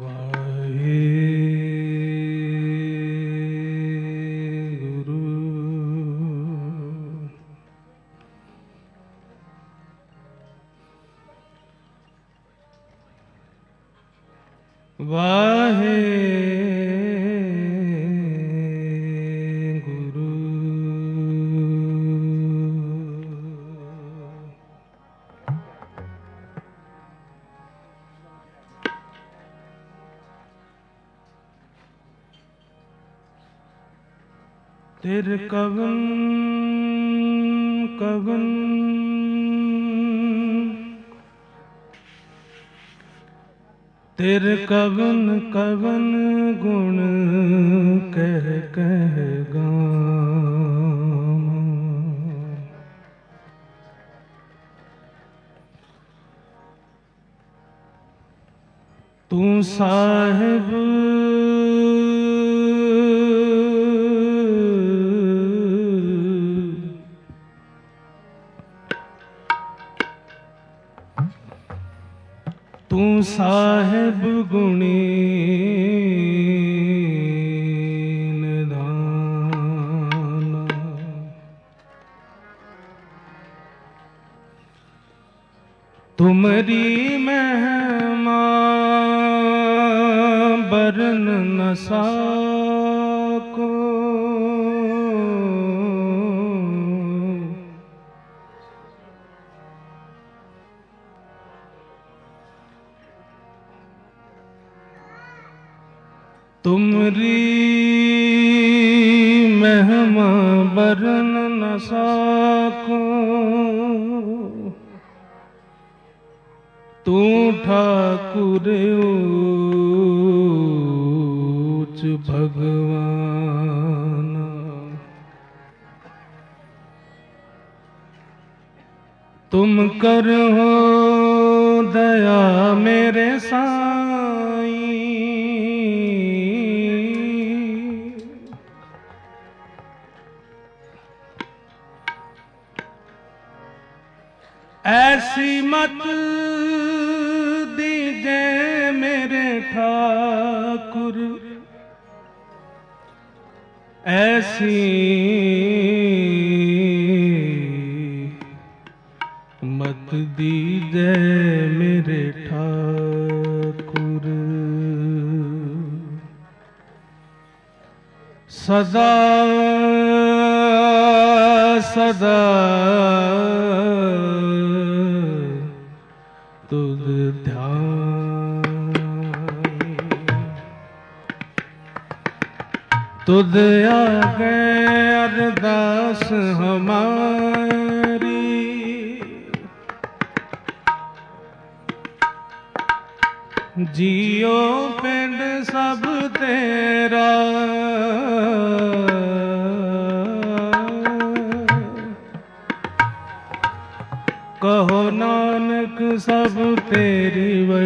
वाहे गुरु। तेरे कवन कवन तेरे कवन कवन गुण कह कह गावां। तू साहिब तू साहिब गुणी निधाना। तुमरी महिमा बरन न साको। तुमरी महिमा बरन न साको। तू ठाकुर ऊच भगवान। तुम करो दया मेरे साईं। ऐसी मत दीजे मेरे ठाकुर। ऐसी मत दीजे मेरे ठाकुर। सदा सदा तुझ ध्यान। तुझ आगे अरदास हमारी। जियो पिंड सब तेरा। कहो नानक सब तेरी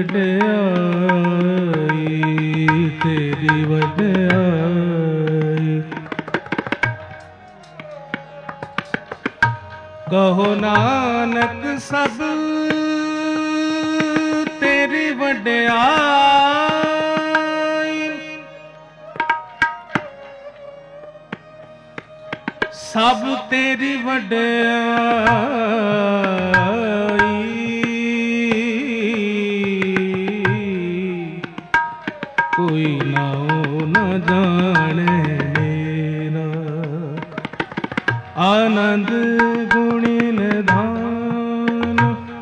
वड्याई। तेरी वड्याई। कहो नानक सब तेरी वड्याई। सब तेरी वड्याई। कोई नाओ न जाने मेरा। आनंद गुणी निधान।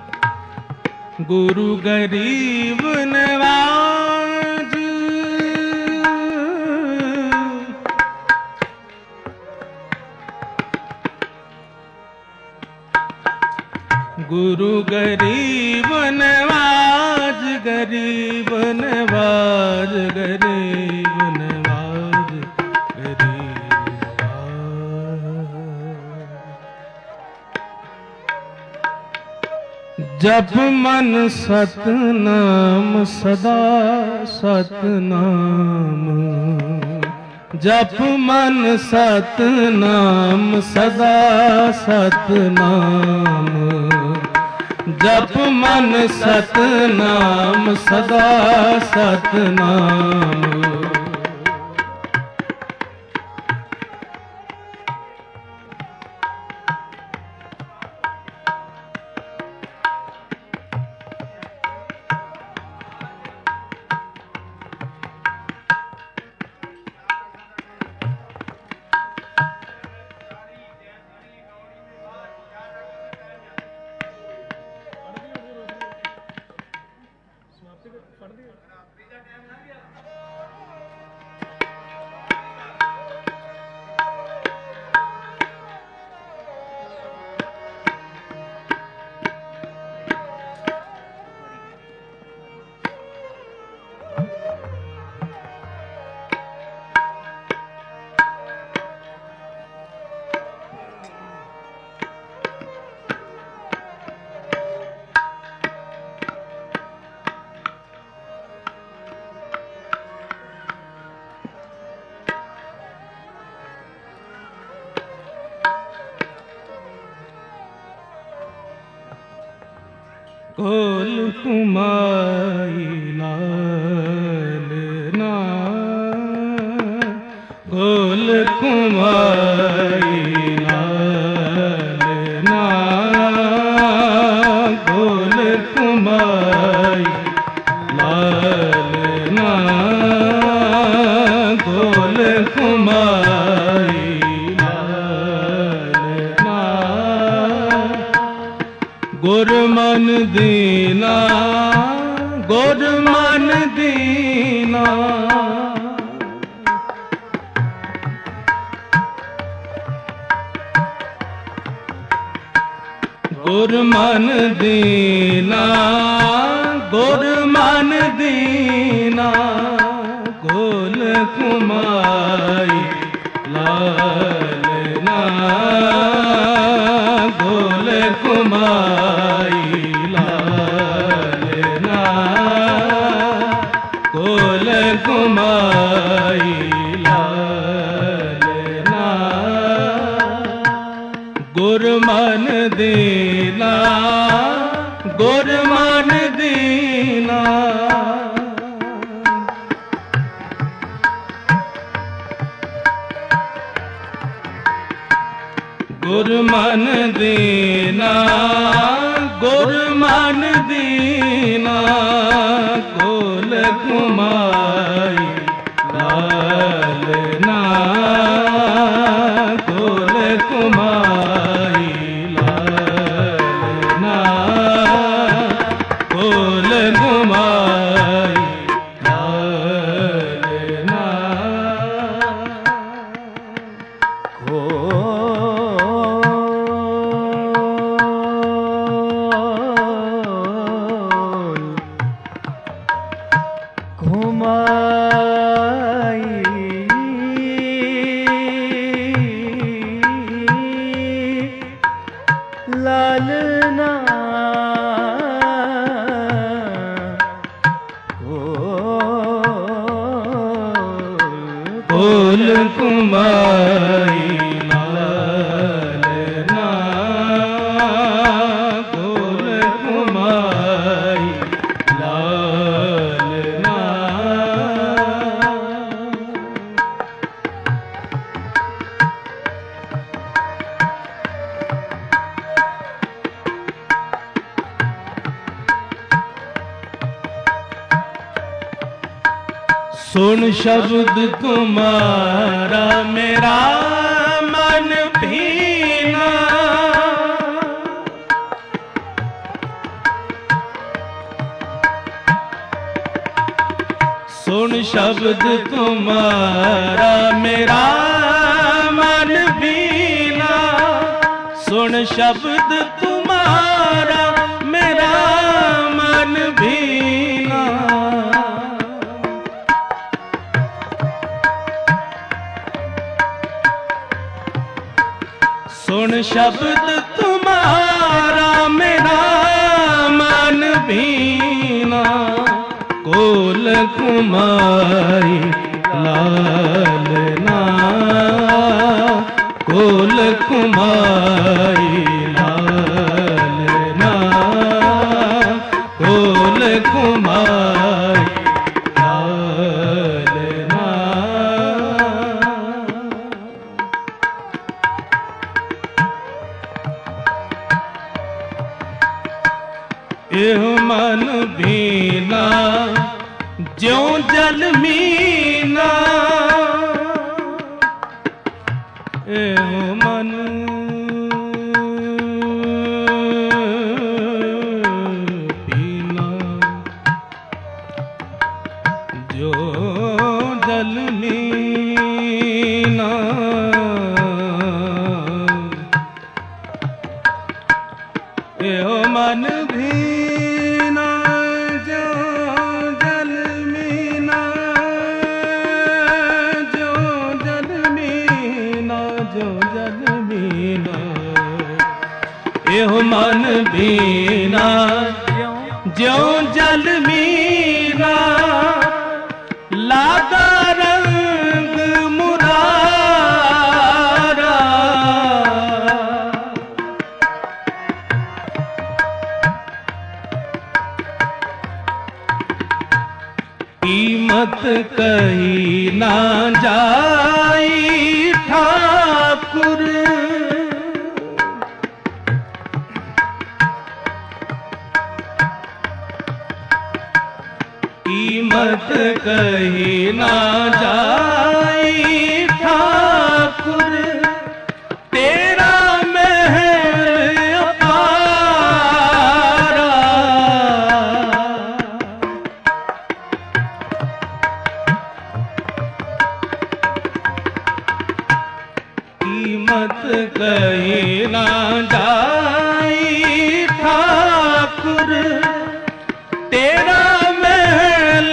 गुरु गरीब नवाज। गुरु गरीब नवाज। गरीब नवाज। गरीब नवाज। गरीब नवाज। जप मन सतनाम सदा सतनाम। जप मन सतनाम सदा सतनाम। जप मन सतनाम सदा सतनाम। गोल कुमाई लालना, गोल कुमाई लालना, गोल कुमाई लालना, गोल कुमाई लालना। गुर मन दीना, गुर मन दीना, गुर मन दीना, गुर मन दीना, गोल कुमाई लालना, गोल कुमाई लालना, गोल कुमाई लालना। गुर मन दीना, गुर मन दीना, गुर मन दीना, गुर मन दीना, गोल कुमाई लालना, गोल कुमाई लालना, गोल कुमाई लालना। लालना, गोल कुमाई लालना, गोल कुमाई लालना। सुन शब्द तुम्हारा मेरा मन भीना, सुन शब्द तुम्हारा मेरा मन भीना, सुन शब्द तुम्हारा मेरा मन भीना। सुन शब्द तुम्हारा मेरा मन भीना, गोल कुमाई लालना, गोल कुमाई लालना, एहो मन भीना ज्यों जल मीना, एहो मन भीना ज्यों जल मीना, एहो मन भीना ज्यों जल मीना, ज्यों जल मीना, ज्यों जल मीना, एहो मन भीना ज्यों जल मीना, लागा रंग मुरारा, कीमत कही ना जाई ठाकुर, कीमत कही ना जाई ठाकुर, तेरा महल अपारा, कीमत कही ना जाई ठाकुर, तेरा महल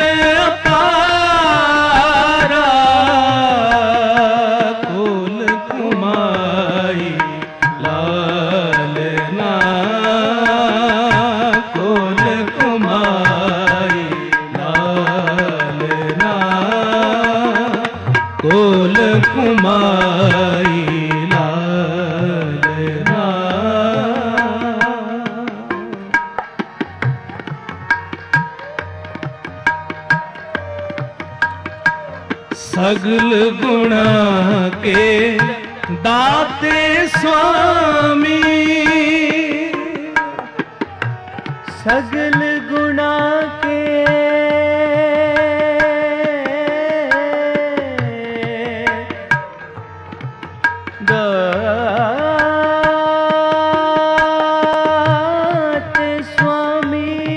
अपारा, कुल कुमाई लालना, कुल कुमाई लालना, कुल कुमाई लालना। सगल गुणा के दाते स्वामी, सगल गुणा के दाते स्वामी,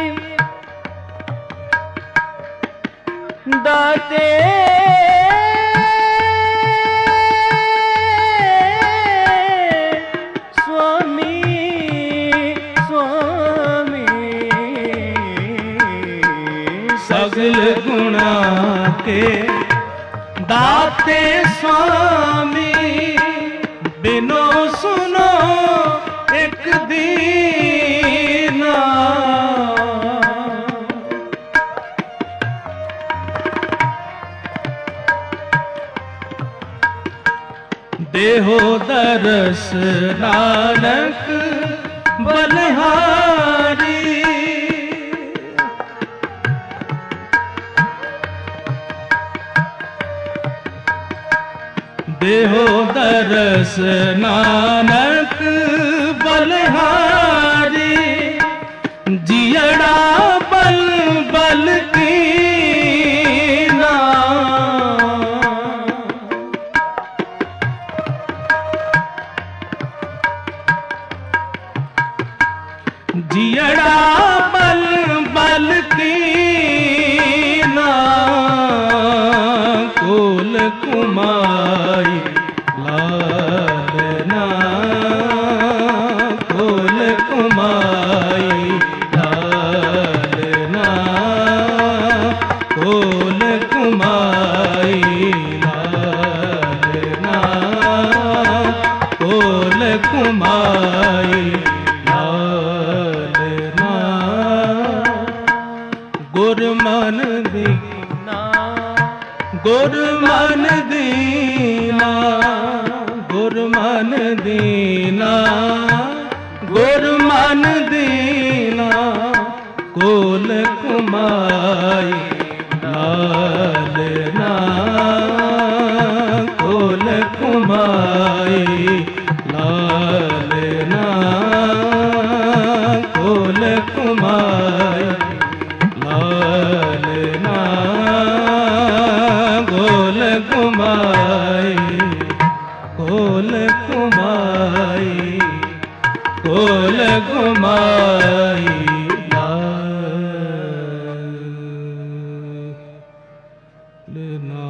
दाते सगल गुणा के दाते स्वामी, बिनो सुनो एक दीना, देहो दरस नानक बलिहारी, देहो दरस नानक बलिहारी, जियड़ा बल बल कीना, जियड़ा बल बल कीना, कुल कुमाई लालना, कुल कुमाई लालना, कुल कुमाई लालना, कुल कुमाई लालना, गुरमन दीना, गुरमन दीना, गुरमन दीना, गुरमन दीना, कुल कुमाई लालना, कुल कुमाई लालना, कुल कुमाई कोल कुमाई, कोल कुमाई लालना।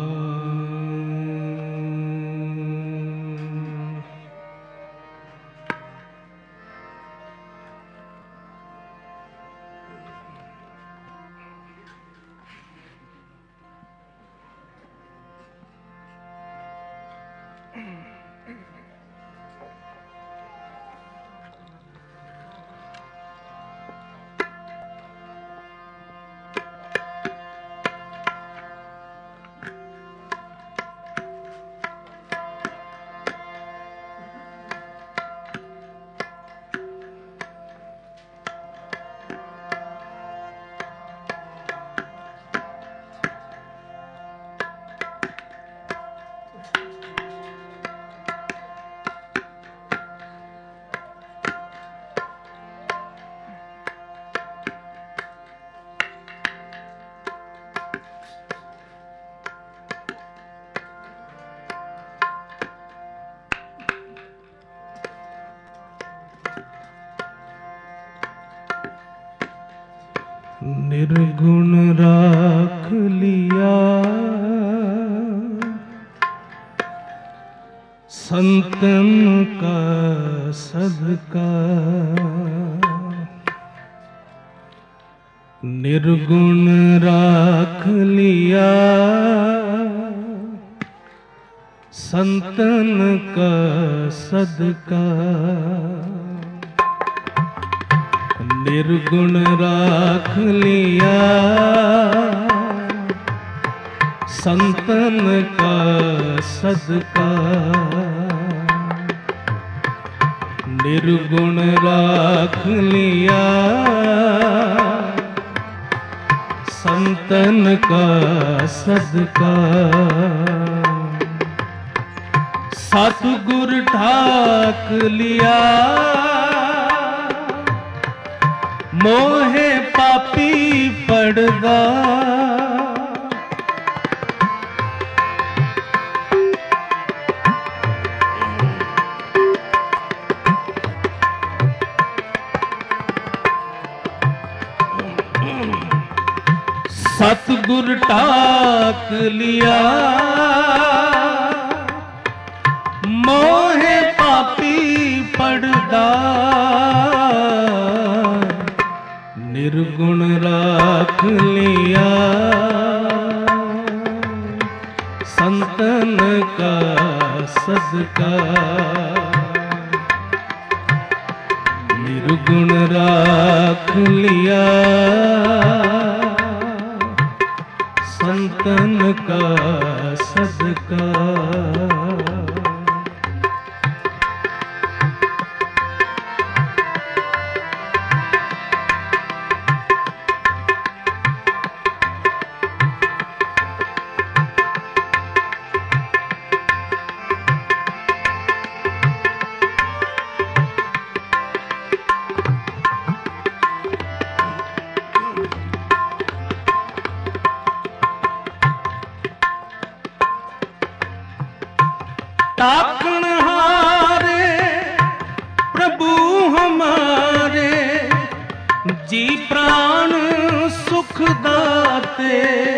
निर्गुण राख लिया संतन का सदका, निर्गुण राख लिया संतन का सदका, निर्गुण राख लिया संतन का सदका, निर्गुण राख लिया संतन का सदका। सतगुर ठाक लिया मोहे पापी पड़दा, सतगुर ठाक लिया मोहे पापी पड़दा, निर्गुण राख लिया संतन का सदका, निर्गुण राख लिया संतन का सदका। ताकन हारे प्रभु हमारे, जी प्राण सुख दाते,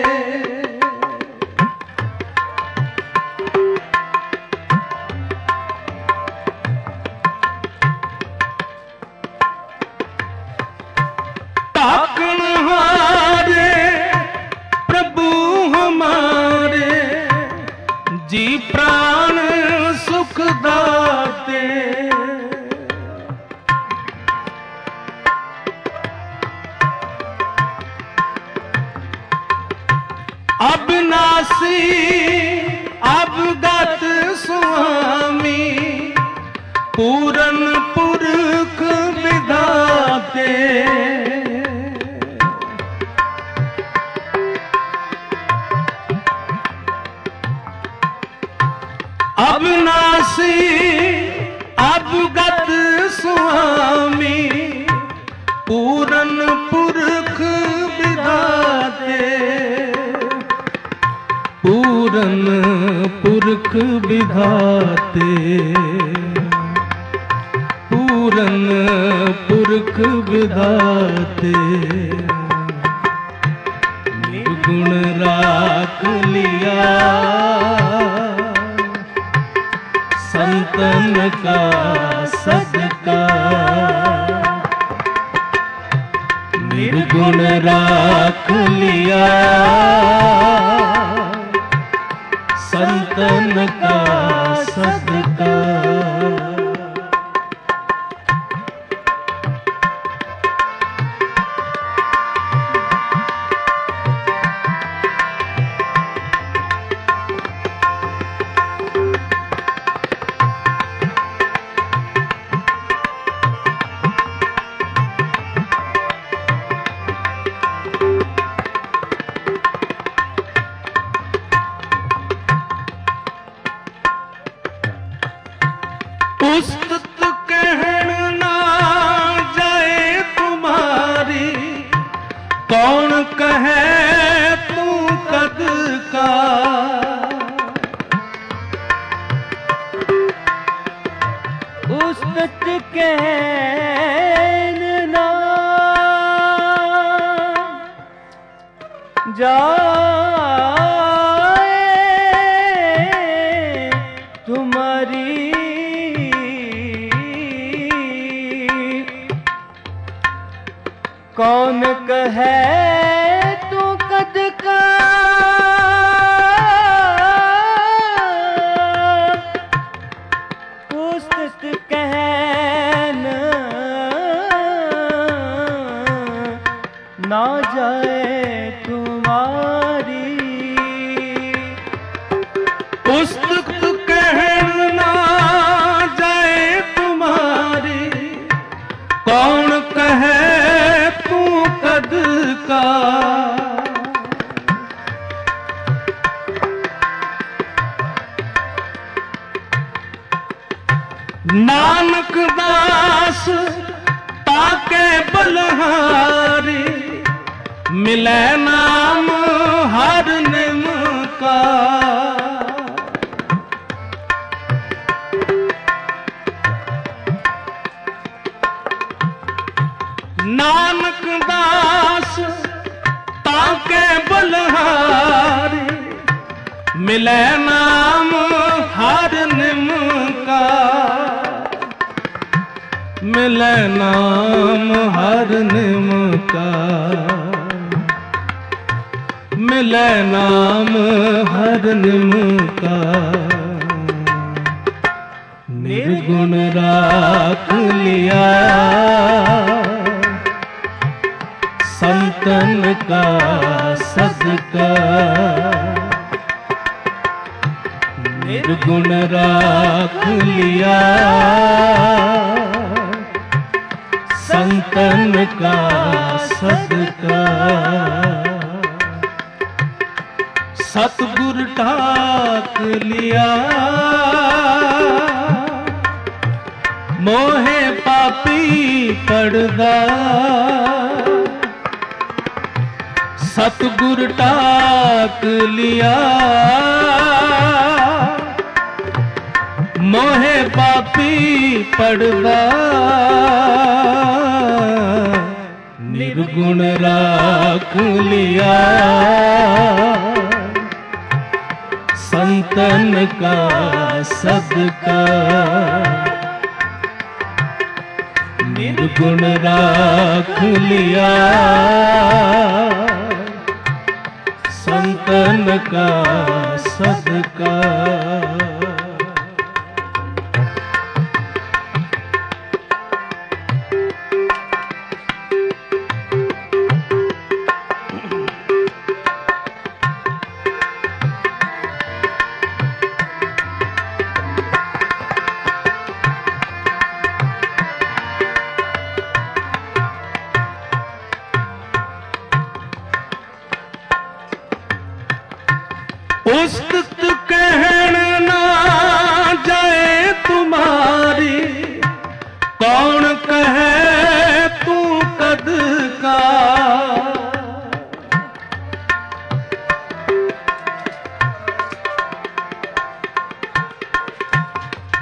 ताकन हारे प्रभु हमारे, जी प्राण सुख दाते, अविनाशी अवगत स्वामी, पूरन पुरख विधाते, अविनाशी अवगत स्वामी, पूरन पुरख विधाते, पूरन पुरख विधाते, पूरन पुरख विधाते, निर्गुण राख लिया संतन का सदका, निर्गुण राख लिया संतन का सदका। उस्तत कहन ना जाए तुम्हारी, कौन कहे तू कद का। उस्तत कहन ना जाए तुम्हारी, कौन कहे तू कद का। उस्तत कहन ना जाए तुम्हारी, उस्तत कहन ना जाए तुम्हारी, कौन कहे कद का। नानक दास ताके बलहारी, मिले नाम हर निम का। नानक दास ताके बलहारी, मिले नाम हर निम का, मिले नाम हर निम का, मिले नाम हर निम का। निर्गुण राख लिया संतन का सदका, निर्गुण राख लिया संतन का सदका। सतगुर ठाक लिया मोहे पापी पड़दा, सतगुर टाक लिया मोहे पापी पड़दा। निर्गुण राख लिया संतन का सदका, निर्गुण राख लिया संतन का सदका। उस्तत कहन ना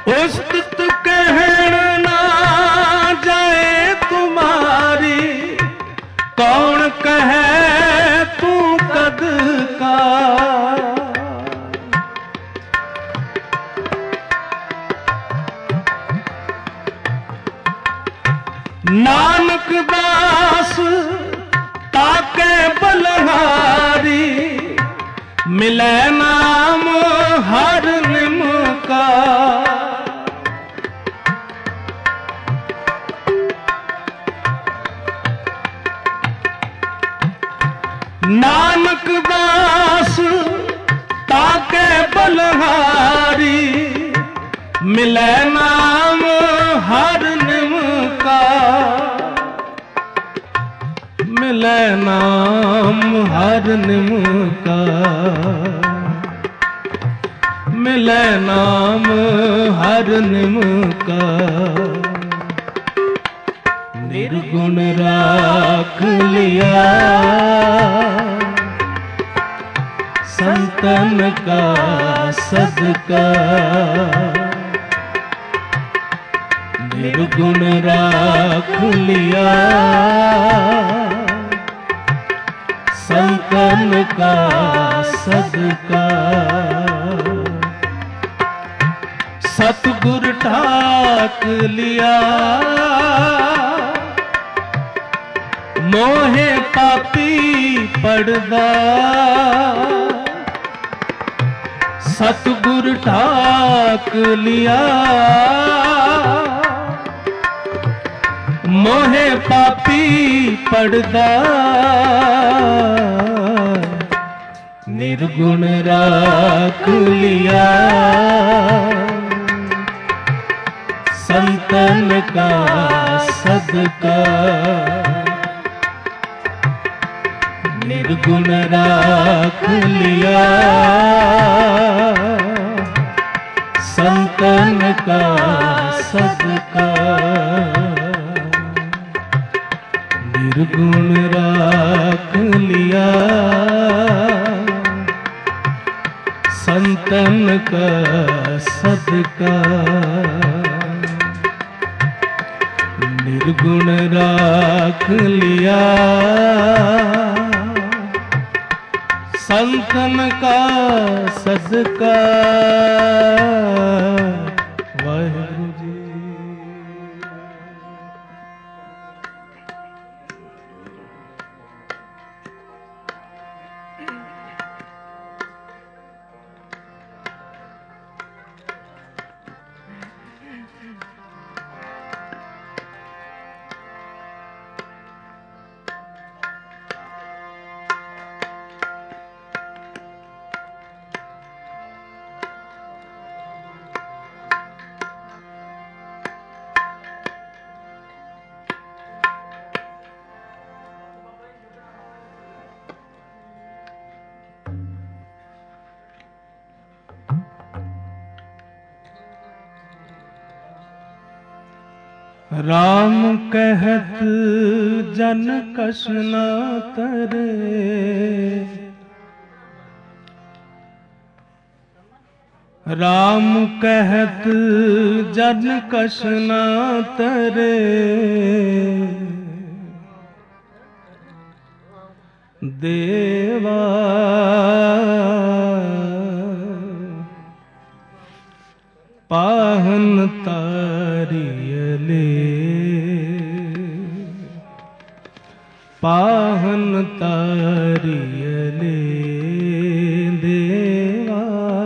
उस्तत कहण ना जाए तुम्हारी, कौन कहे तू कद का। नानक दास ताके बलहारी, मिले नाम हर निम का। नानक दास ताके बलहारी, मिले नाम हर निम का। मिले नाम हर निम का, मिले नाम हर निम का। निर्गुण राख लिया संतन का सदका। निर्गुण राख लिया संतन का सदका। सतगुर ठाक लिया मोहे पापी पड़दा। सतगुर ठाक लिया मोहे पापी पड़दा। निर्गुण राख लिया संतन का सदका। निर्गुण राख लिया संतन का सदका। निर्गुण राख लिया संतन का सदका। निर्गुण राख लिया संतन का सदका। वाहिगुरु जी। राम कहत जन कछ न तरे। राम कहत जन कछ न तरे। देवा पाहन तारियले। पाहन तारियले। देवा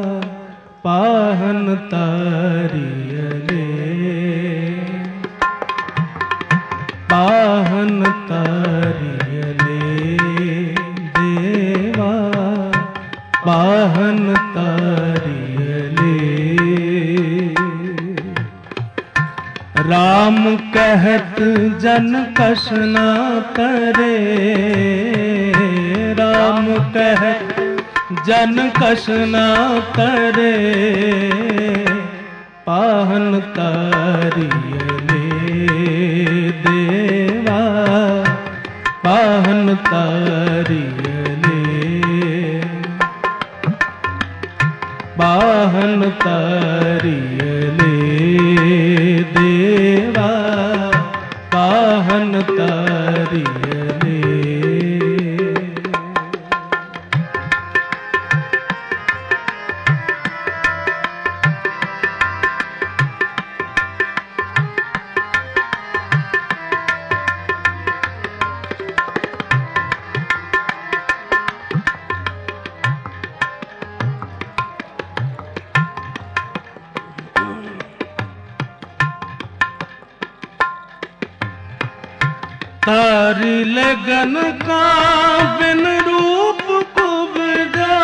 पाहन तारियले। पाहन तारियले। देवा पाहन तारियले। राम कहत जन कछ न तरे। राम कहत जन कछ न तरे। पाहन तारियले। देवा पाहन तारियले। पाहन तारियले। तारी लगन का बिन रूप कुब्जा,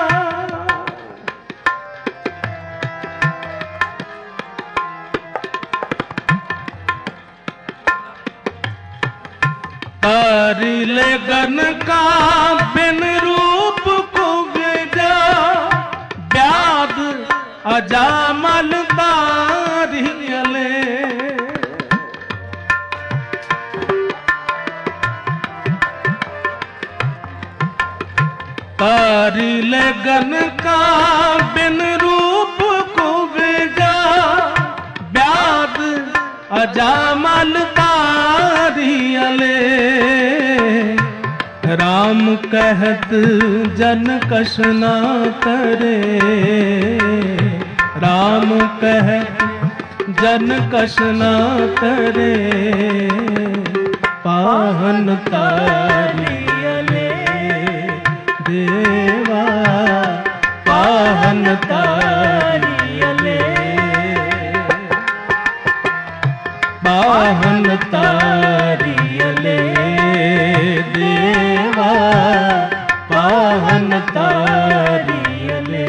तारी लगन का बिन रूप कुब्जा, ब्याद अजामल तारी अले। तारी लगन का बिन रूप कुब्जा, ब्याद अजामल तारी अले। राम कहत जन कछ ना करे, राम कहत जन कछ ना करे, पाहन तारी अले देवा, पाहन तारी अले, पाहन तारी अले देवा, पाहन तारी अले।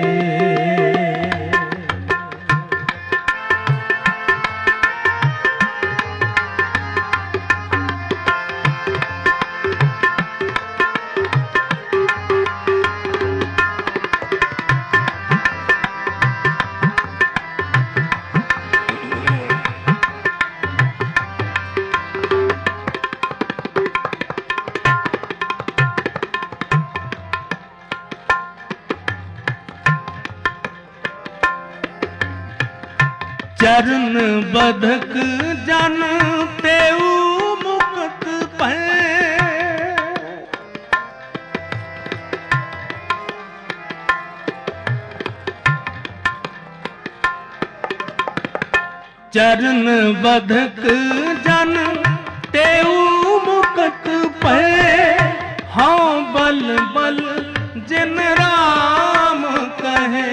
चरण बधक जन तेऊ मुक्त पै, चरण बधक जन तेऊ मुक्त पै, हाँ बल बल जिन राम कहे।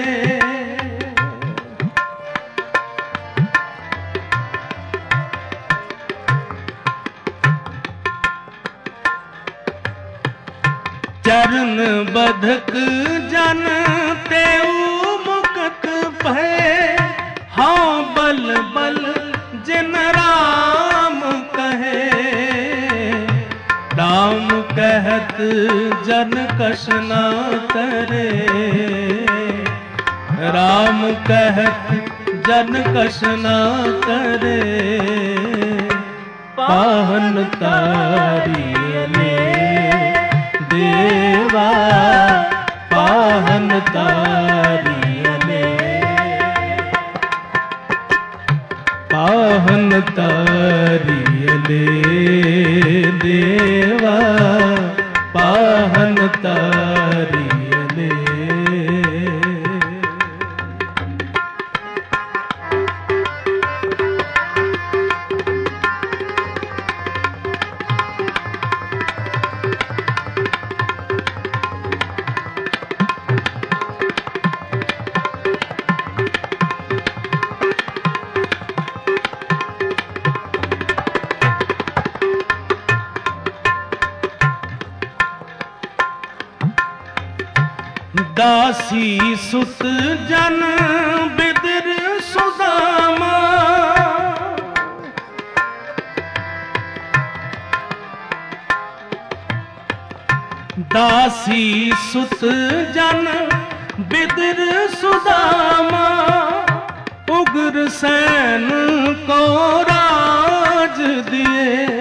चरण बधक जन तेऊ मुक्त भय, हाँ बल बल जिन राम कहे। राम कहत जन कछ ना करे, राम कहत जन कछ ना करे, पाहन तारी अले देवा, पाहन तारी अले, पाहन तारी अले देवा, पाहन तारी अले। दासी सुत जन बिदर सुदामा, दासी सुत जन बिदर सुदामा, उग्र सैन को राज दिए।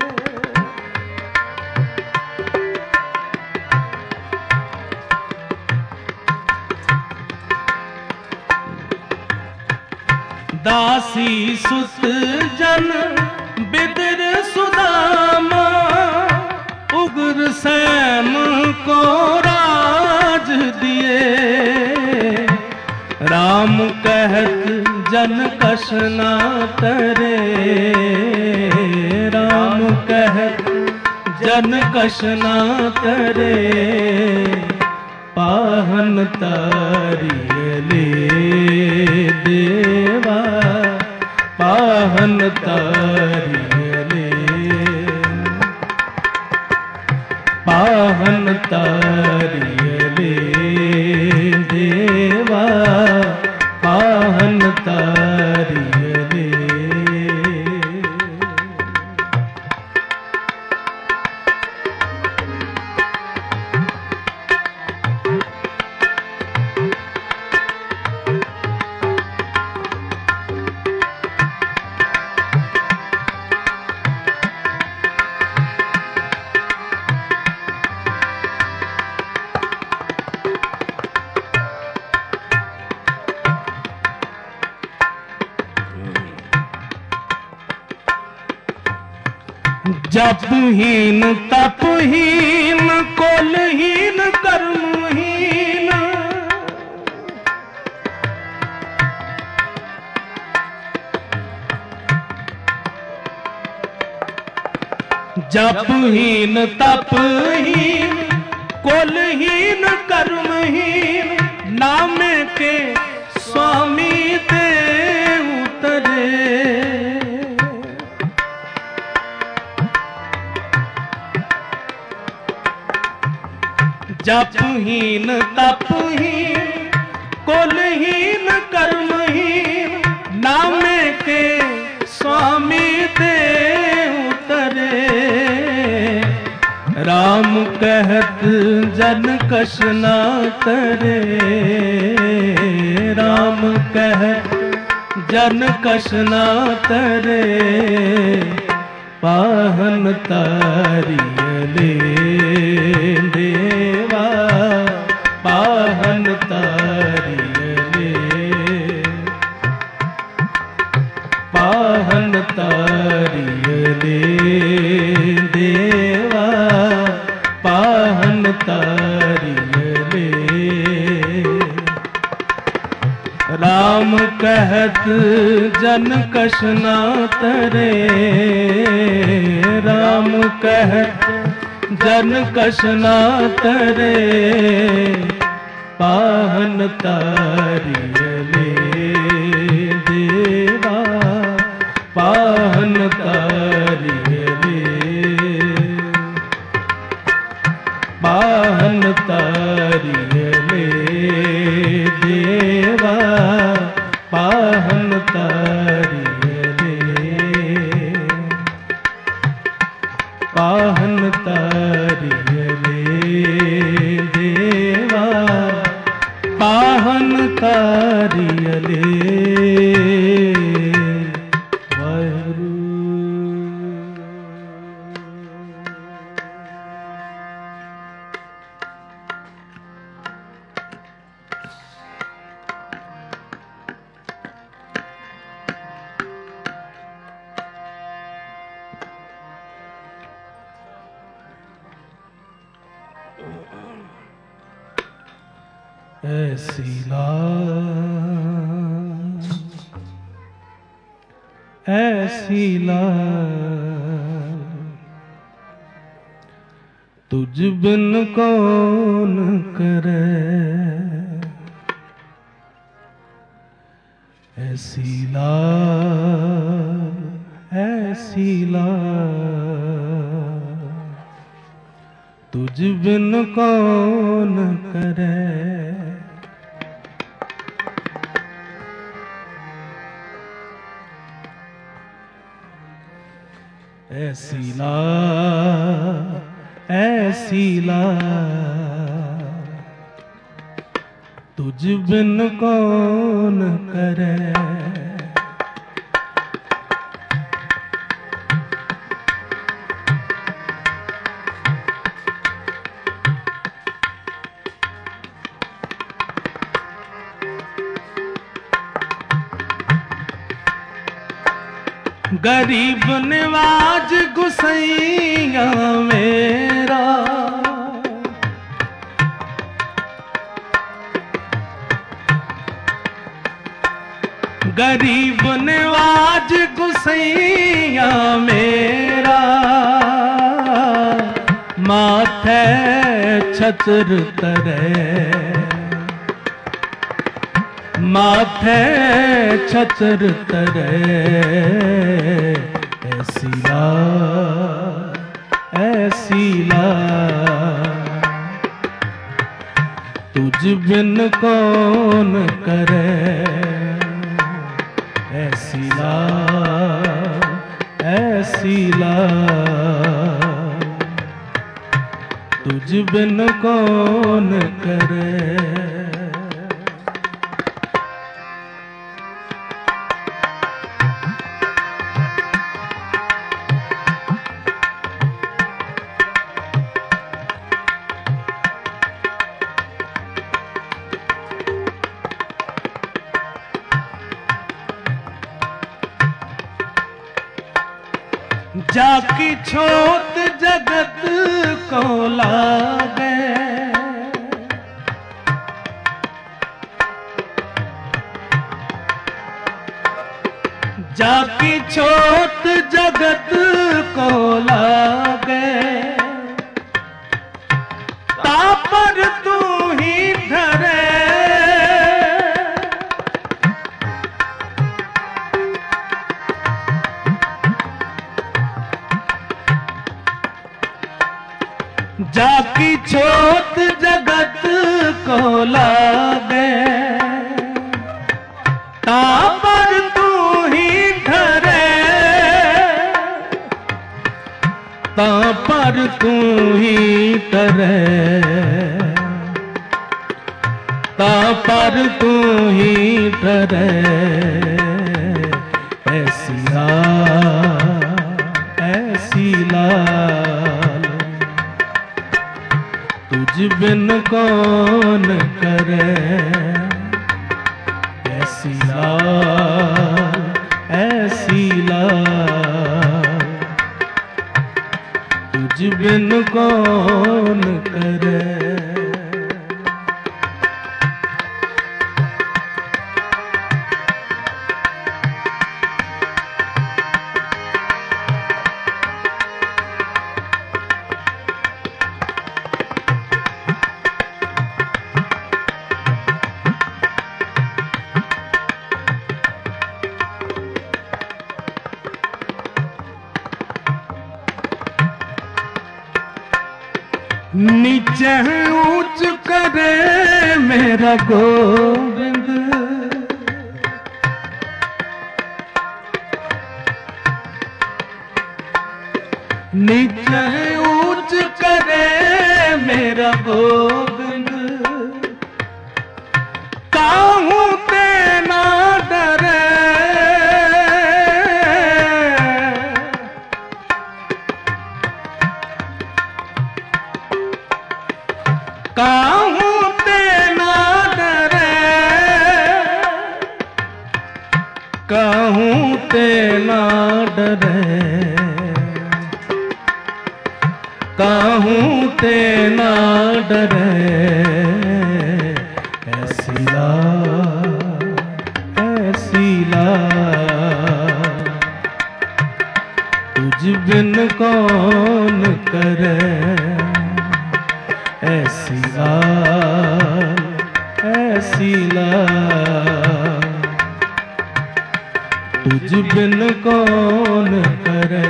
दासी सुत जन बिदर सुदामा, उग्र सैन को राज दिए। राम कहत जन कछ ना करे, राम कहत जन कछ ना करे, पाहन तारी अले देवा, पाहन तारी अले। पाहन तारियले देवा पाहन तारियले। जपहीन तपहीन कुलहीन कर्महीन, जपहीन तपहीन कुलहीन कर्महीन, नाम के स्वामी दे उतरे। जपहीन तपहीन कुलहीन कर्महीन, नाम के स्वामी दे उतरे। राम कहत जन कछ ना करे, राम कहत जन कछ ना करे। पाहन तारियले देवा पाहन तारियले, पाहन तारियले देवा पाहन तारियले। राम कहत जन कछ ना तरे, राम कहत जन कछ ना तरे। पाहन तारियले देवा पाहन तारियले, पाहन तारियले देवा पाहन तारियले, पाहन तारियले देवा पाहन तारियले। वाहिगुरु। ऐसी लाज ऐसी लाज तुझ बिन कौन करे। ऐसी लाज ऐसी लाज तुझ बिन कौन करे। ऐसी लाज तुझ बिन कौन करे। गरीब निवाज गुसैया मेरा, गरीब निवाज गुसैया मेरा। माथे छत्र तरे, माथे छत्र तरे। ऐसी लाज तुझ बिन कौन करे ऐसी लाल, ऐसी लाल, तुझ बिन कौन करे। जाकी छोट जगत को लागे, जाकी छोट जगत को लागे, तापर तू ही धरे, जाकी छोट जगत को लागे, तापर तू ही धरे, तापर तू ही तरे, तापर तू ही तरे। ऐसी लाल, ऐसी लाल, तुझ बिन कौन करे ऐसी लाल, ऐसी लाल, तुझ बिन कौन करे। नीचे ऊंच करे मेरा गोविंद, नीचे ऊंच करे मेरा गोविंद, काहू ते ना डरे, काहू ते ना डरे, काहू ते ना डरे, काहू ते ना डरे। ऐसी लाल, ऐसी लाल, तुझ बिन कौन करे ऐसी लाल, ऐसी लाल, तुझ बिन कौन करे।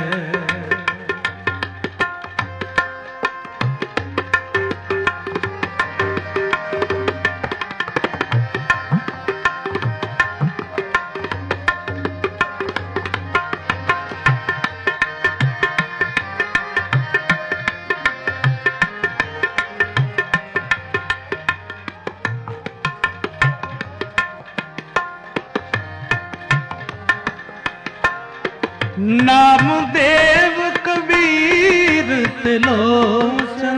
नामदेव कबीर त्रिलोचन,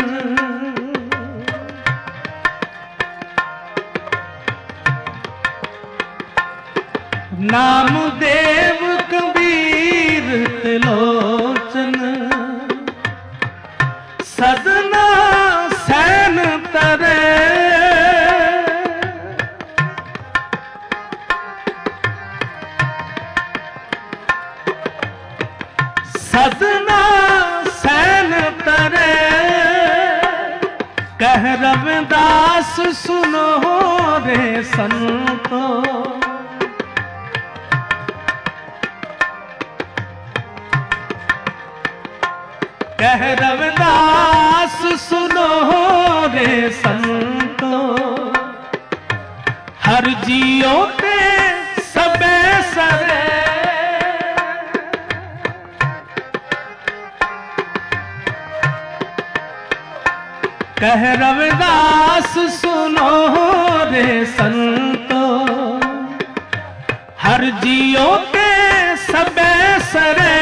नामदेव कबीर त्रिलोचन, सदना सैन तरे, सदना सैन तरे। कह रविदास सुनो रे संतो, कह रविदास सुनो रे संतो, जियो ते सबे सरे कह रविदास सुनो रे संतो हर जियो के सबे सरे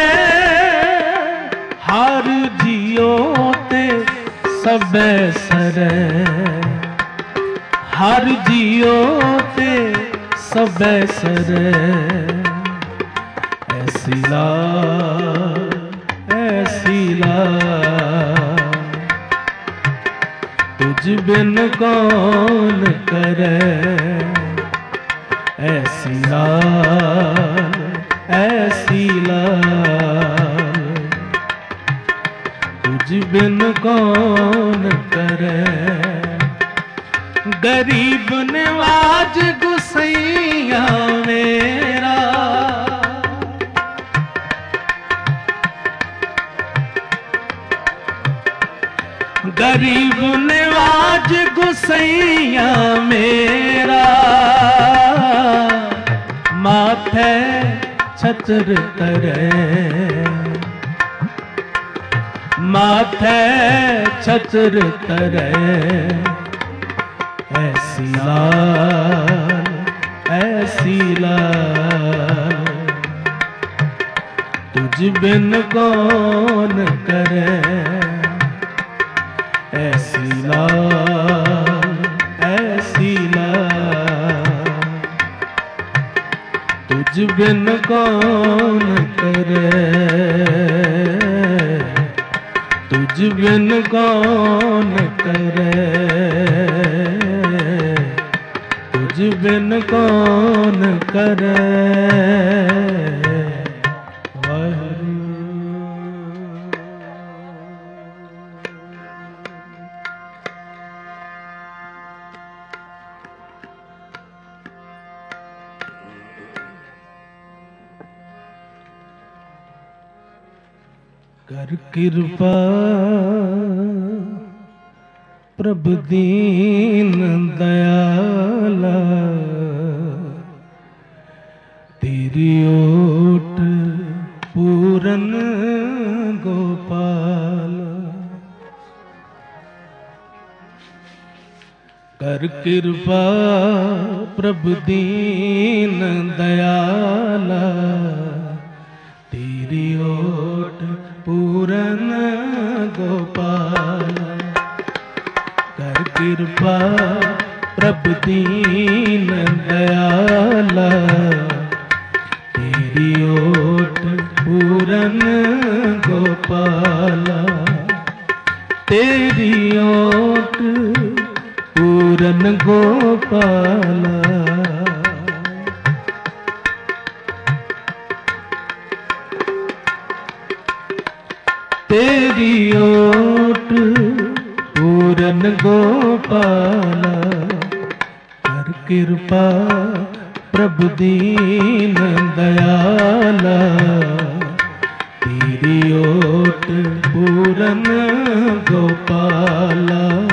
हर जियो ते सबे सरे हर जियो ते सबे सरे ऐसी लाल तुझ बिन कौन करे ऐसी लाल तुझ बिन कौन करे गरीब नवाज गुसैया मेरा गरीब नवाज गुसैया मेरा माथे छत्र तरे माथे छत्र तरे ऐसी लाल तुझ बिन कौन करे ऐसी लाल तुझ बिन कौन करे तुझ बिन कौन करे तुझ बिन कौन करे कर कृपा प्रभु दीन दयाला तेरी ओट पूरन गोपाल कर कृपा प्रभु दीन दयाला तेरी ओट पूरन गोपाल कर कृपा प्रभु दीन दयाला तेरी ओट पूरन गोपाल तेरी ओट पूरन गोपाल तेरी ओट पूरन गोपाल कर कृपा प्रभु दीन दयाला तेरी ओट पूरन गोपाल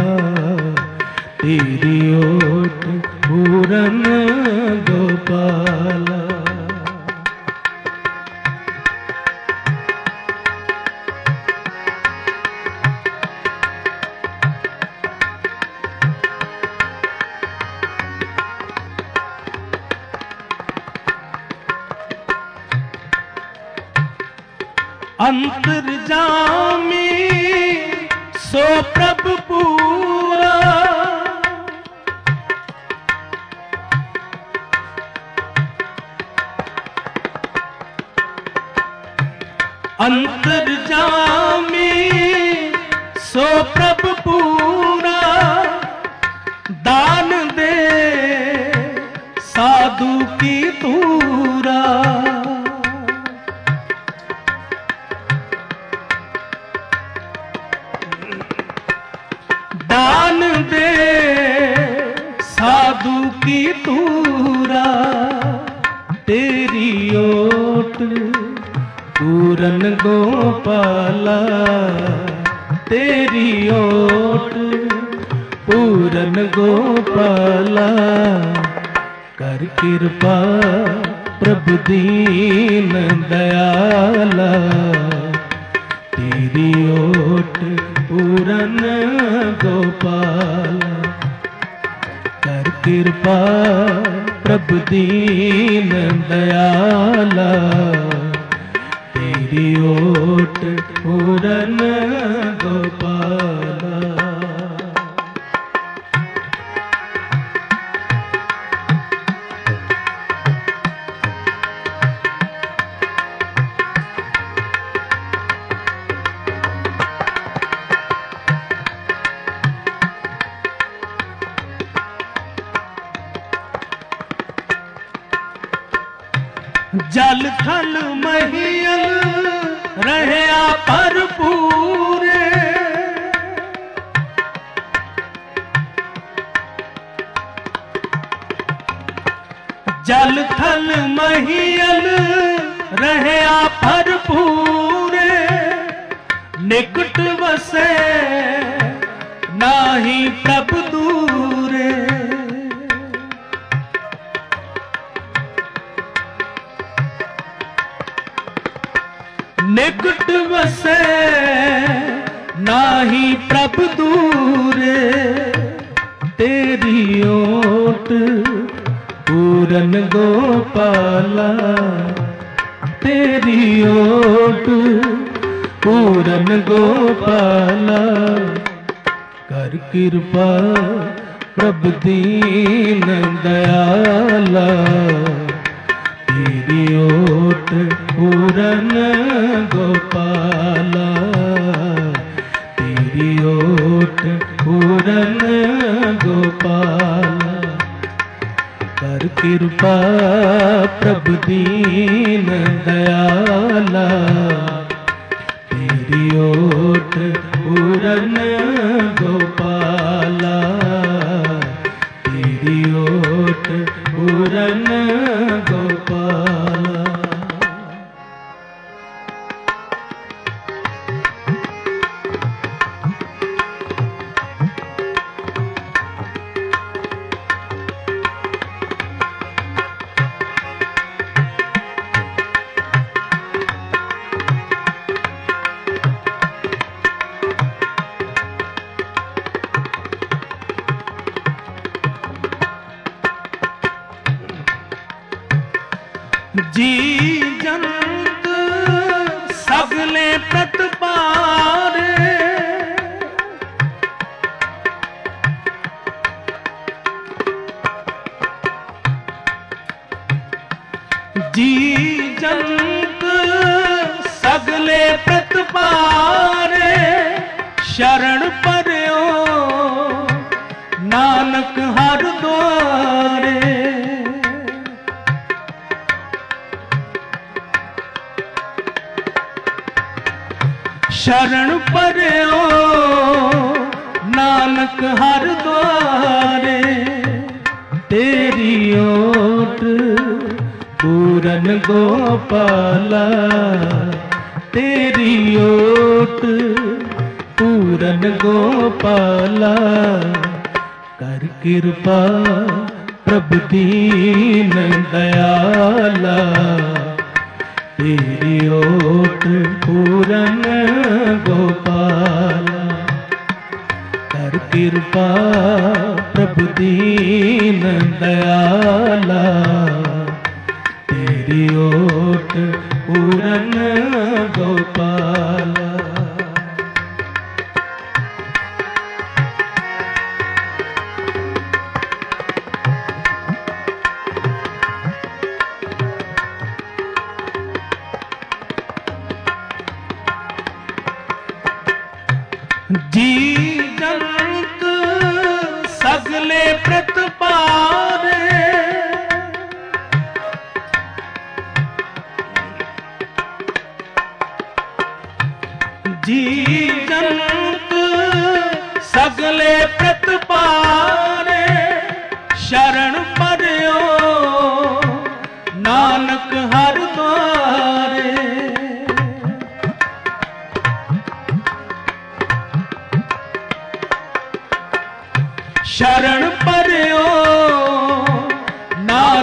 तेरी ओट पूरन गोपाल अंतर्जामी सो प्रभु पूरा अंतर्जामी सो प्रभु पूरा दान दे साधु की तूरा दान दे साधु की तूरा तेरी ओट पूरन गोपाला तेरी ओट पूरन गोपाला कर कृपा प्रभु दीन दयाला, तेरी ओट पूरन गोपाला। कर कृपा प्रभु दीन दयाला, तेरी ओट पूरन गोपाला। जल थल महियल रहया भरपूर, जल थल महियल रहया भरपूर। निकट वसे नाही प्रभु दूरे, निकट वसे नाही प्रभु दूरे। तेरी ओट पूरन गोपाला, तेरी ओट पूरन गोपाला। कर कृपा प्रभु दीन दयाला, तेरी ओट पूरन गोपाला, तेरी ओट पूरन गोपाला। कर कृपा प्रभु दीन दयाला, तेरी ओट पूरन गोपाला, तेरी ओट पूरन गोपाला। जी जंत सगले प्रतपारे, जी जंत सगले प्रतपारे। शरण पर्यो नानक हर द्वारे, शरण पर्यो नानक हर द्वारे। तेरी ओट पूरन गोपाला, तेरी ओट पूरन गोपाला। कर कृपा प्रभु दीन दयाला, तेरी ओट पूरन गोपाला। कर कृपा प्रभु दीन दयाला, तेरी ओट पूरन गोपाला। जी जंत सगले प्रतपारे, जी जंत सगले प्रतपारे। शरण पर्यो नानक हर द्वारे, शरण पर्यो नानक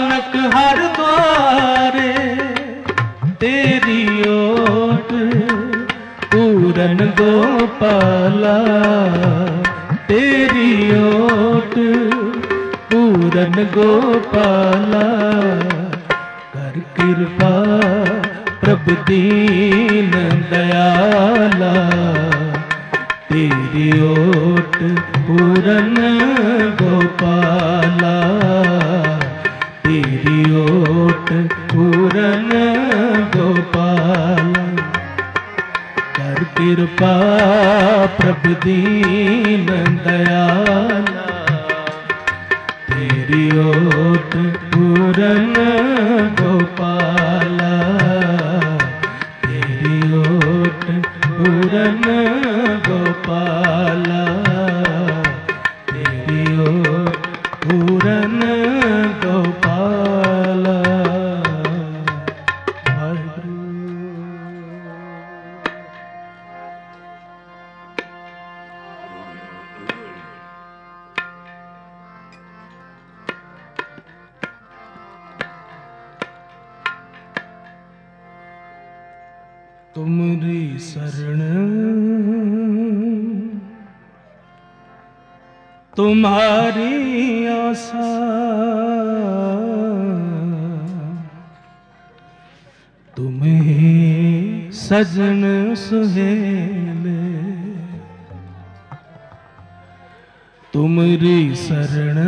गोपाला तेरी ओट पूरन गोपाला कर कृपा प्रभु दीन दयाला तेरी ओट पूरन गोपाला तेरी ओट पूरन गोपाला कर कृपा प्रभु दीन दयाला तेरी ओट पूरन गोपाला तेरी ओट पूरन गोपाला तेरी ओट पूरन गोपाला। तुमरी शरण तुम्हारी आशा तुम्हें सजन सुहेले तुमरी शरण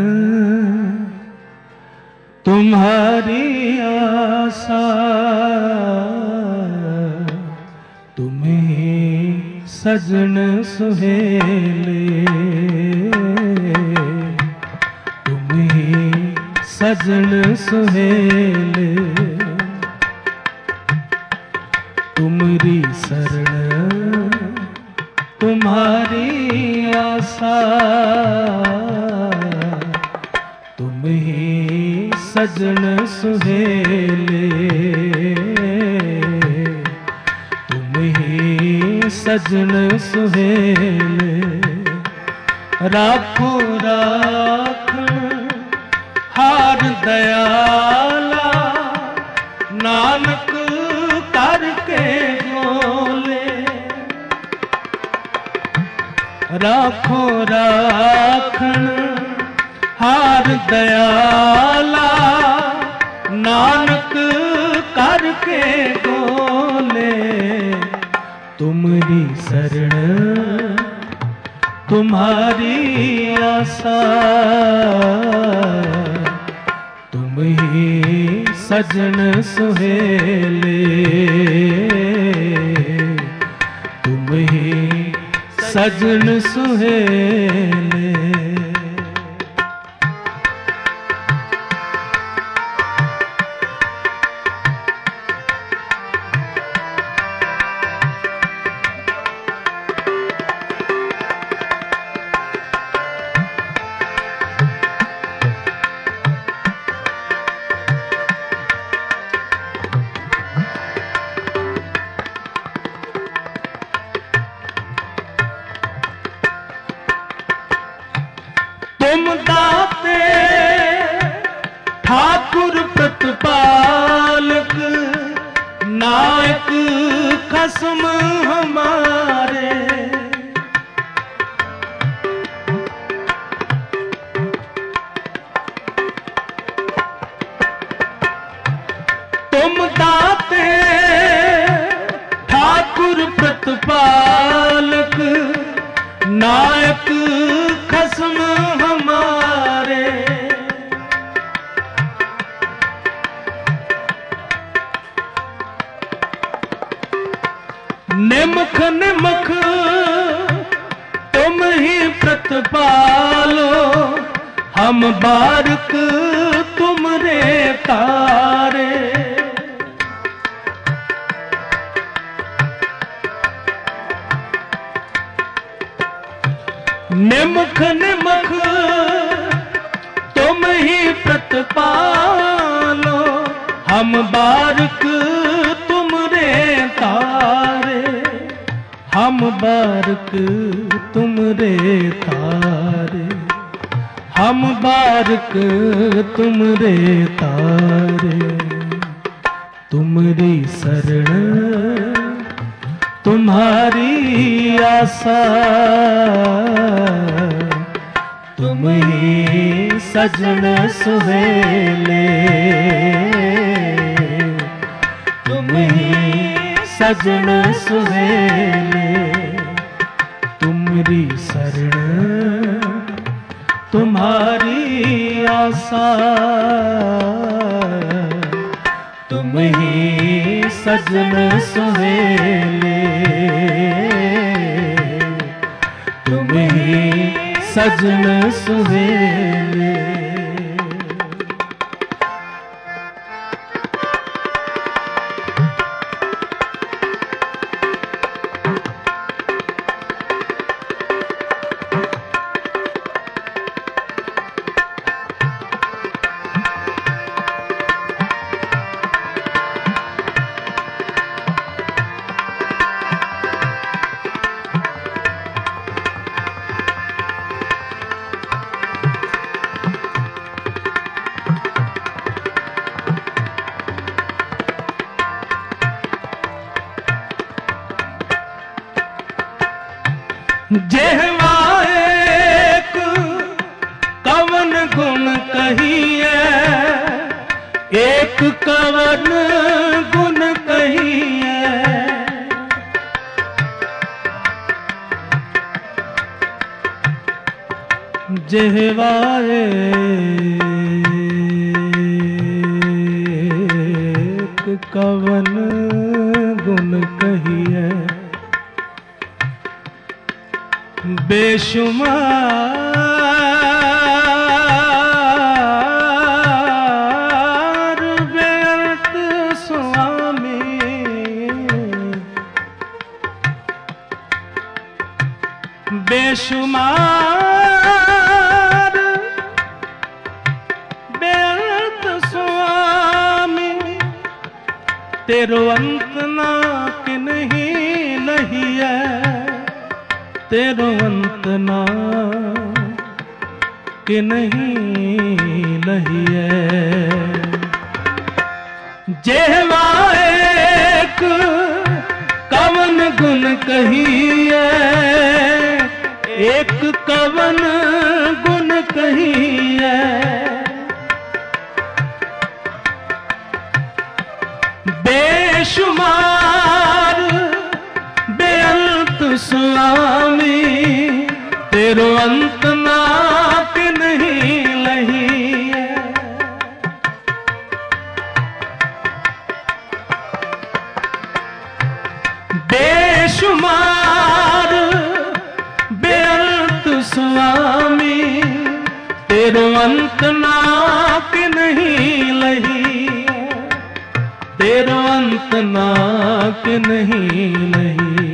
तुम्हारी आशा तुम्हें सजन सुहेले तुम्हें सजन सुहेले तुमरी शरण तुम्हारी आशा तुम्हें सजन सुहेले सजन सुहेले राखो राखण हार दयाला नानक करके बोले राखो राखण हार दयाला नानक करके बोले तुमरी शरण तुम्हारी आशा तुम्हें सजन सुहेले तुम्हें सजन सुहेले। तुम दाते ठाकुर प्रतिपालक नायक खसम हमारे तुम दाते ठाकुर प्रतिपालक नायक खसम हमारे निमख निमख तुम ही प्रतिपालो हम बारक तुमरे तारे निमख निमख तुम ही प्रतिपालो हम बारक तुमरे तारे हम बारक तुमरे तारे हम बारक तुमरे तारे तुमरी शरण तुम्हारी आशा, तुम ही सजन सुहेले, तुम ही सजन सुहेले। तुमरी शरण तुम्हारी आशा, तुम ही सजन सुहेले, तुम ही सजन सुहेले। जेहवा एक कवन गुण कहिए, एक कवन गुण कहिए। जेहवा एक कवन गुण कहिए, बेशुमार व्यर्थ स्वामी, बेशुमार व्यर्थ स्वामी। तेरो अंत ना कि नहीं है, तेरो अंत ना कि नहीं है। जेहवा एक कवन गुण कहिए, एक कवन गुण कहिए। बेशुमार बेअंत स्वामी, तेरो अंत ना कि नहीं है। बेशुमार बेअंत स्वामी, तेरो अंत ना कि नहीं है। तेरो अंत ना कि नहीं,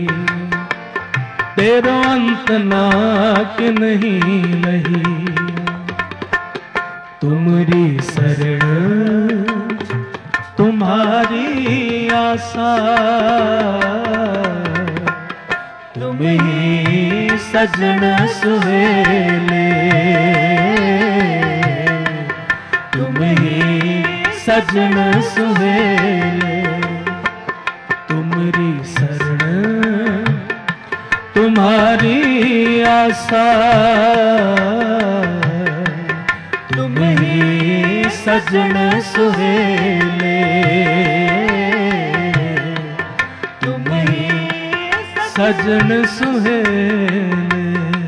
तेरो अंत ना कि नहीं। तुमरी शरण तुम्हारी आशा, तुम ही सजन सुहेले, तुम ही सजन सुहेले। तुमरी शरण तुम्हारी आशा, तुम ही सजन सुहेले, तुम ही सजन सुहेले।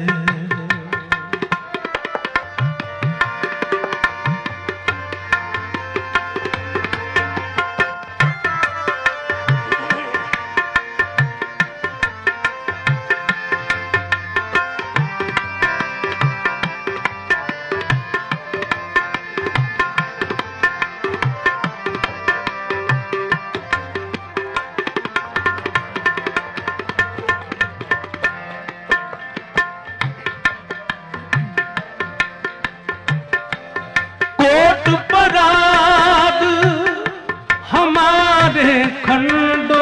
खंडो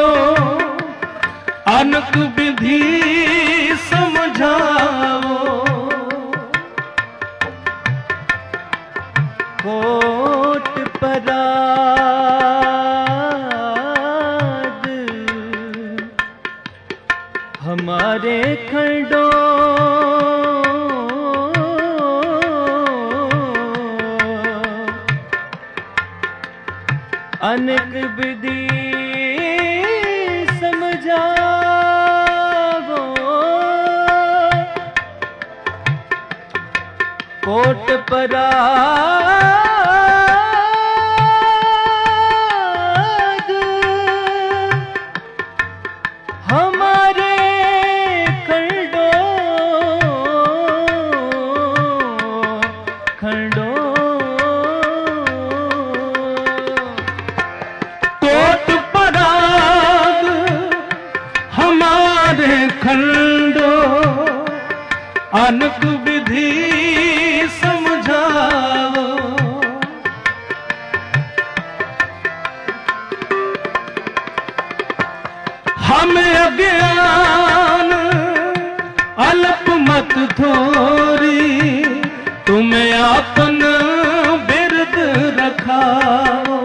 अनक विधि समझाओ, कोट पराद हमारे खंडों अनेक विधि समझावो, कोट पराग हमारे खंडों कोट पराग हमारे खंडों अनेक विधि समझाओ, हमें अज्ञान अल्प मत थोरी, तुम्हें आपन बिरद रखाओ।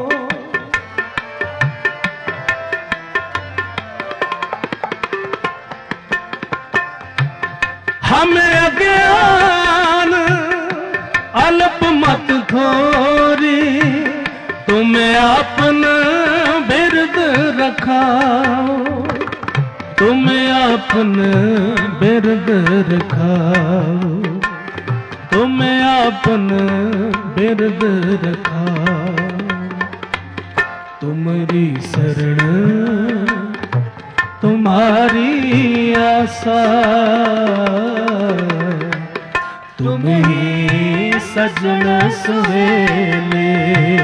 हमें अज्ञान अल्प मत थोरी, तुम्हें आपन बिरद रखाओ, तुम्हें आपन बिरद रखाओ, तुम्हें आपन बिरद रखाओ। तुम्हारी शरण तुम्हारी आशा, तुम्हें सजन सुहेले,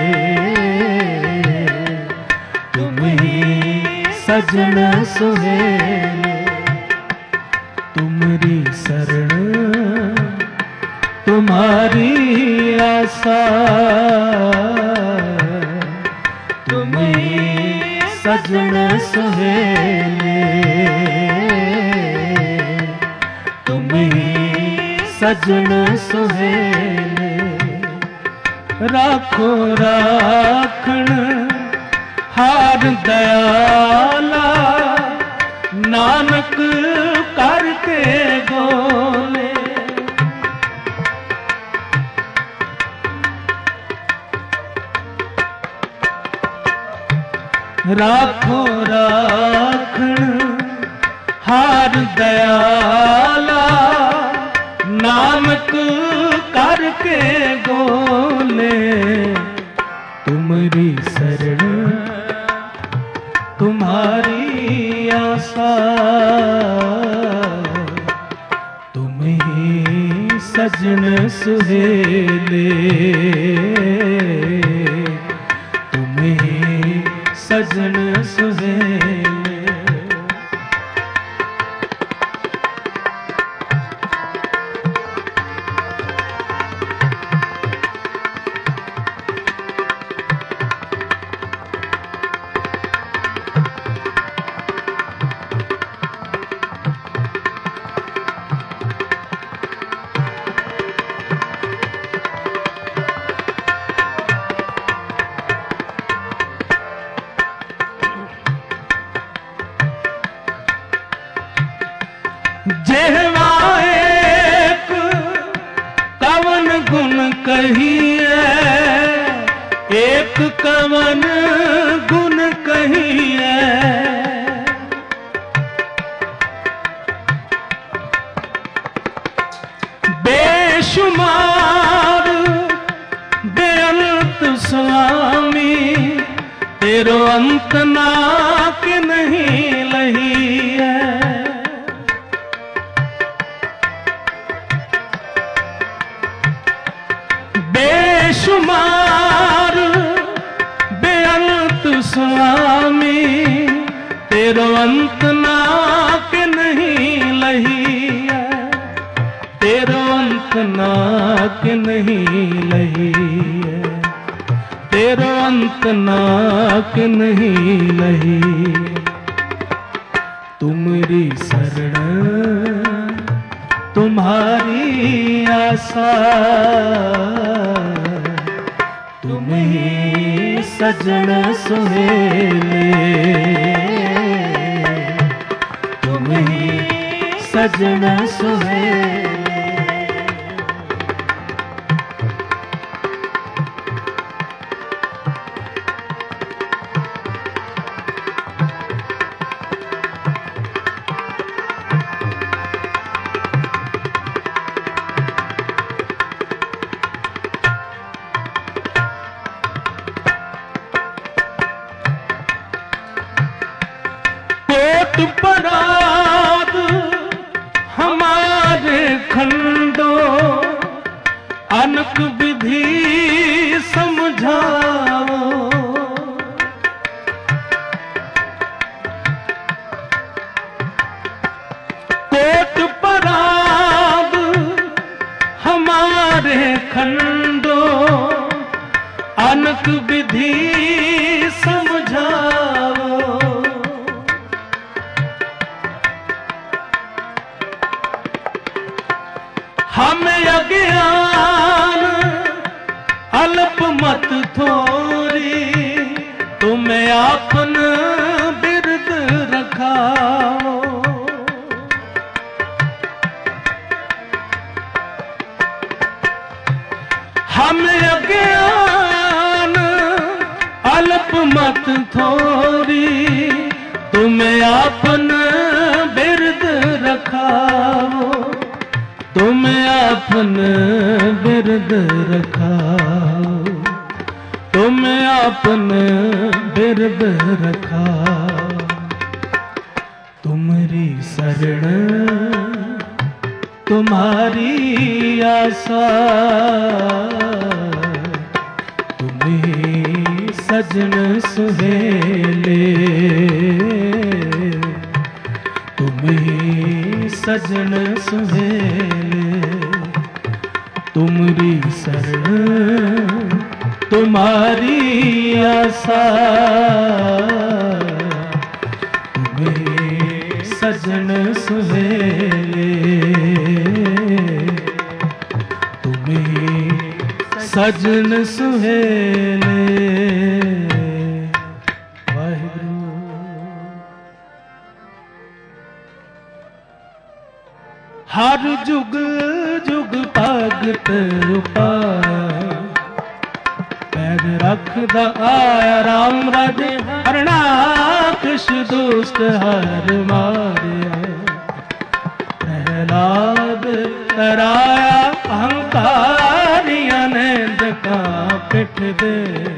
तुम्हें सजन सुहेले। तुम्हारी शरण तुम्हारी आशा, तुम्हें सजन सुहेले, तुम्हें सजन सुहेले। राखो राखण हार दयाला, नानक करके बोले। राखो राखण हार दयाला, नानक करके बोले। तुम्हारी शरण तुम्हारी आशा, तुम्हें सजन सुहेले, तुम्हें सजन सुहेले। जेहवा एक कवन गुण कहिए, एक कवन गुण कहिए। बेशुमार बेअंत स्वामी, तेरो अंत ना कि नहीं लही है। बेशुमार बेअंत स्वामी, तेरो अंत ना कि नहीं लही है, तेरो अंत ना कि नहीं लही है, तेरो अंत ना कि नहीं लही। तुम्हारी शरण तुम्हारी आशा, तुम्हें सजन सुहेले, तुम्हें सजन सुहेले। पराग हमारे खंडो अनक विधि समझाओ। कोट पराग हमारे खंडो अनक विधि समझाओ। हमें अज्ञान अल्प मत थोरी तुम्हें आपन बिरद रखाओ। हमें अज्ञान अल्प मत थोरी तुम्हें आपन बिरद रखाओ। तुम्हें आपन बिरद रखाओ। तुम्हें आपन बिरद रखाओ। तुमरी शरण तुम्हारी आशा तुम्हें सजन सुहेले। तुम्हें सजन सुहेले। तुमरी शरण तुम्हारी आशा तुम्हें सजन सुहेले। तुम्हें सजन सुहेले। हर जुग जुग भगत उपाय पैर रखदा आया राम राजे। हरणाकश दुष्ट हर मारिया। प्रहलाद कराया अहंकारिया ने दका पिठ दे।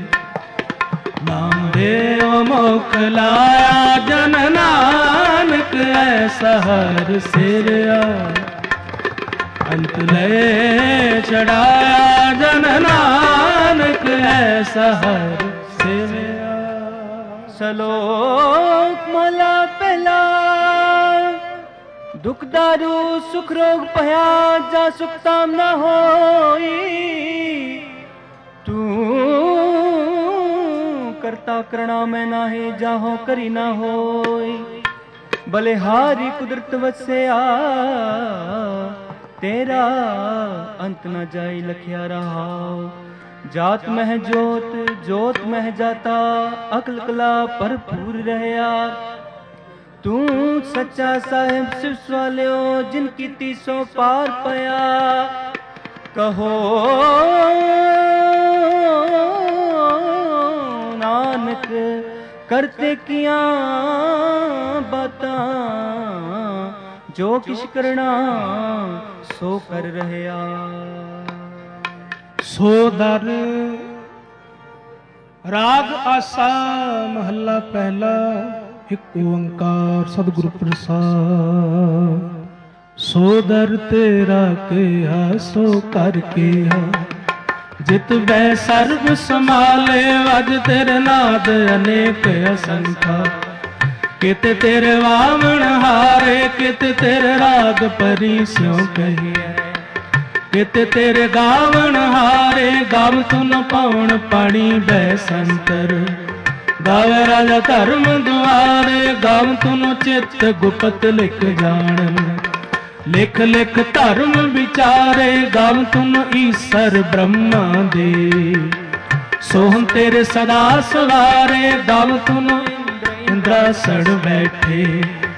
नाम दे मोख लाया जन नानक ऐसा हर सिरया। अंत ले चढ़ाया जन नानक ऐसा हर सिरया। सलोक मला पहला दुख दारू सुख रोग पया जा सुखताम न होई। तू करता करना में नाहे जाहो करी ना होई। बलिहारी कुदरत वस्या तेरा अंत न जाई लखिया रहाओ। जात मह जोत जोत मह जाता अकल कला भरपूर रहया। तू सच्चा साहिब शिव स्वालियो जिनकी तीसों पार पया। कहो नानक करते किया बाता जो किश करना सो कर रहया। सो दर राग आसा महला पहला। एक ओंकार सतगुरु प्रसाद। सो दर तेरा केहा सो कर केहा। जित बै सर्व संभाले अज तेरे नाद अनेक असंख्या। कित तेरे वामन हारे कित तेरे राग परी स्यों कहिए। कित तेरे गावन हारे गाव सुन पवन पानी बैसंतर। गावे राजा धर्म द्वारे गाव तुन चित गुपत लिख जान। लिख लिख धर्म विचारे गाव तुन ईसर ब्रह्मा दे। सोहन तेरे सदा सवारे गाव तुन इंद्रासन बैठे।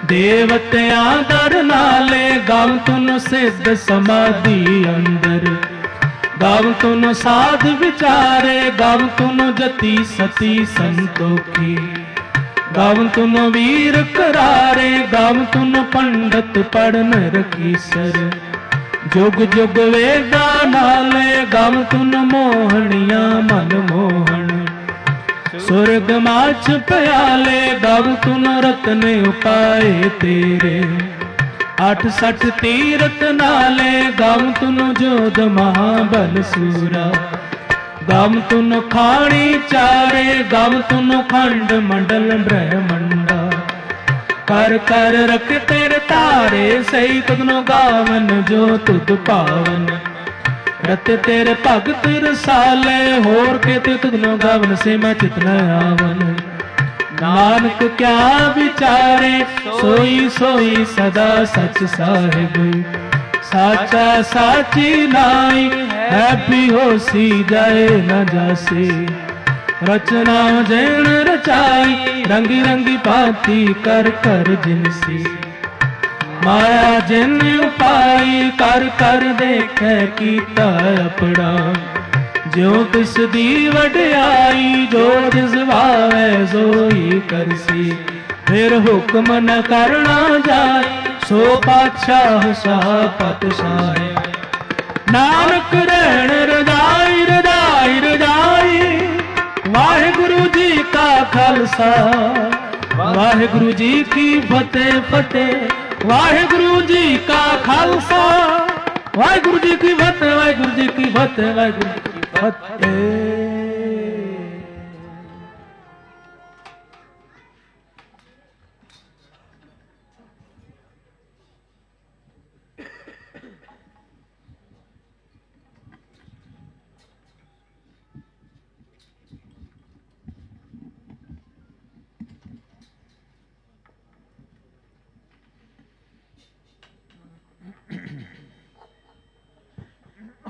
ਦੇਵਤਿਆਂ ਦਰ ਨਾਲੇ ਗਾਵ ਤੁਨ ਸਿੱਧ ਸਮਾਧੀ ਅੰਦਰ ਗਾਵ ਤੁਨ ਸਾਧ ਵਿਚਾਰੇ ਗਾਵ ਤੁਨ ਜਤੀ ਸਤੀ ਸੰਤੋਖੀ ਗਾਵ ਤੁਨ ਵੀਰ ਕਰਾਰੇ ਗਾਵ ਤੁਨ ਪੰਡਤ ਪੜਨ ਰਖੀਸਰ ਜੁਗ ਜੁਗ ਵੇਦਾ ਨਾਲੇ ਗਾਵ ਤੁਨ ਮੋਹਣੀਆਂ ਮਨ ਮੋਹਣ ਸੁਰਗ ਮਾਛ ਪਿਆਲੇ ਗਾਵ ਤੁਨ ਰਤਨ ਉਪਾਏ ਤੇਰੇ 68 ਤੀਰਤ ਨਾਲੇ ਗਾਵ ਤੁਨ ਜੋਧ ਮਹਾਬਲ ਸੂਰਾ ਗਾਵ ਤੁਨ ਖਾਣੀ ਚਾਰੇ ਗਾਵ ਤੁਨ ਖੰਡ ਮੰਡਲ ਬ੍ਰਹਮੰਡਾ ਕਰ ਕਰ ਰਖ ਤੇਰੇ ਤਾਰੇ ਸਹੀ ਤੁਧਨੋ ਗਾਵਨ ਜੋ ਤੁਧ ਪਾਵਨ ਰਤ ਤੇਰੇ ਭਗਤ ਰਸਾਲੇ ਹੋਰ ਕਿਤੇ ਤੁਧਨੋ ਗਾਵਨ ਸੇ ਮੈਂ ਚਿਤ ਨ ਆਵਨ ਨਾਨਕ ਕਿਆ ਵਿਚਾਰੇ ਸੋਈ ਸੋਈ ਸਦਾ ਸਚ ਸਾਹਿਬ ਸਾਚਾ ਸਾਚੀ ਨਾਈ ਹੈ ਵੀ ਹੋਸੀ ਜਾਏ ਨ ਜਾਸੇ ਰਚਨਾ ਜੈਨ ਰਚਾਈ ਰੰਗੀ ਰੰਗੀ ਭਾਂਤੀ ਕਰ ਕਰ ਜਿਨਸੀ ਮਾਇਆ ਜਿਨ ਉਪਾਈ ਕਰ ਕਰ ਦੇਖੈ ਕੀਤਾ ਆਪਣਾ ਜਿਉ ਤਿਸ ਦੀ ਵਡਿਆਈ ਜੋ ਜਿਸ ਭਾਵੈ ਸੋਈ ਕਰਸੀ ਫਿਰ ਹੁਕਮ ਨ ਕਰਨਾ ਜਾਏ ਸੋ ਪਾਤਸ਼ਾਹ ਸਾਹ ਪਤਸ਼ਾਹੇ ਨਾਨਕ ਰਹਿਣ ਰਜਾਈ ਰਜਾਈ ਰਜਾਈ ਵਾਹਿਗੁਰੂ ਜੀ ਕਾ ਖਾਲਸਾ ਵਾਹਿਗੁਰੂ ਜੀ ਕੀ ਫਤਿਹ ਫਤਿਹ ਵਾਹਿਗੁਰੂ ਜੀ ਕਾ ਖਾਲਸਾ ਵਾਹਿਗੁਰੂ ਜੀ ਕੀ ਫਤਿਹ ਵਾਹਿਗੁਰੂ ਜੀ ਕੀ ਫਤਿਹ ਵਾਹਿਗੁਰੂ ਜੀ ਕੀ ਫਤਿਹ।